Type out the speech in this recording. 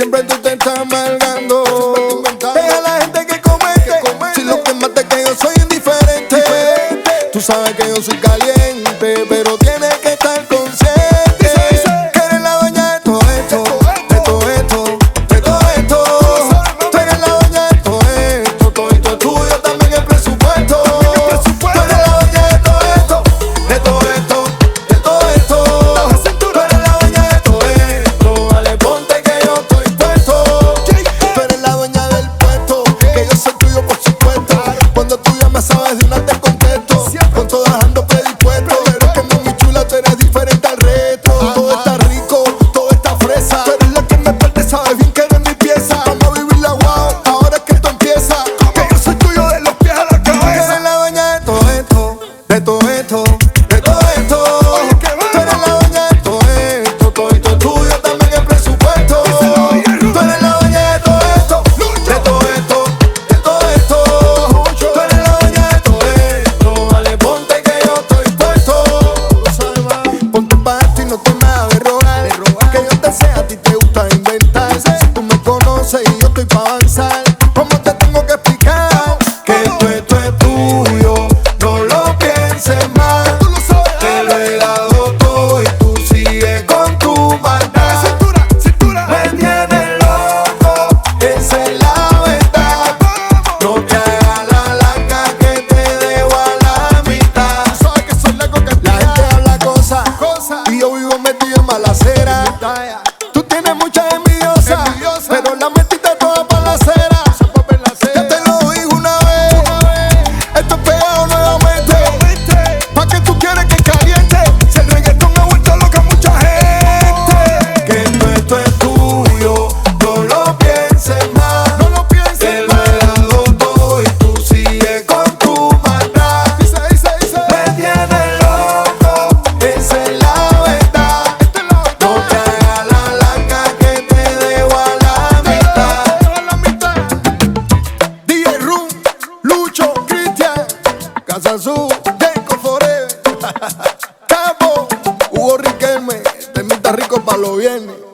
siempre tú te estás amargando. Deja a la gente que comente. Si lo que mata es que yo soy indiferente. Tú sabes que yo soy caliente, pero tienes que estar consciente que eres la dueña de todo esto, de todo esto, de todo esto. Tú eres la dueña de todo esto, todo esto es tuyo, también el presupuesto. Tú eres la dueña de todo esto, de todo esto, de todo esto. Tú eres la dueña de todo esto, dale ponte que yo estoy puesto. Tú eres la dueña del puesto, que yo soy tuyo por supuesto. Cuando tú llamas sabes de una te contesto, con todas ando predispuesto. Pero que mami chula, tú eres diferente al resto. Todo está rico, todo está fresa. Tú eres la que me parte, sabes bien que eres mi pieza. Vamos a vivir la wow, ahora es que esto empieza. Que yo soy tuyo de los pies a la cabeza. Tú eres la dueña de todo esto, de todo esto, de todo esto. Tú eres la dueña de todo esto es tuyo, también el presupuesto. Tú eres la dueña de todo esto, de todo esto, de todo esto. Tú eres la dueña de todo esto, dale ponte que yo estoy puesto. Ponte pa' esto y no te me hagas rogar. Que yo te sé, a ti te gusta inventar. Si tú me conoces y yo estoy pa' avanzar, ¿cómo te tengo que explicar? Que esto es tuyo, no lo pienses más. Te lo he dado todo y tú sigues con tu maldad. Me tienes loco, esa es la verdad. No te hagas la larga que te dejo a la mitad. La gente habla cosas y yo vivo metido en balacera. Tú tienes muchas envidiosas, pero la metiste toda pa' la acera. Ya te lo dije una vez, esto es pegado nuevamente. ¿Pa' qué tú quieres que caliente? Si el reggaetón ha vuelto loca a mucha gente. Que esto es tuyo, no lo pienses más. Te lo he dado todo y tú sigues con tu maldad. Me tienes loco, esa es la verdad. No te hagas la larga que te dejo a la mitad. DJ Room, Lucho, Cristian, Casa Azul, Jacob Forever, Capo, Hugo Riquelme, temita rico pa' los viernes.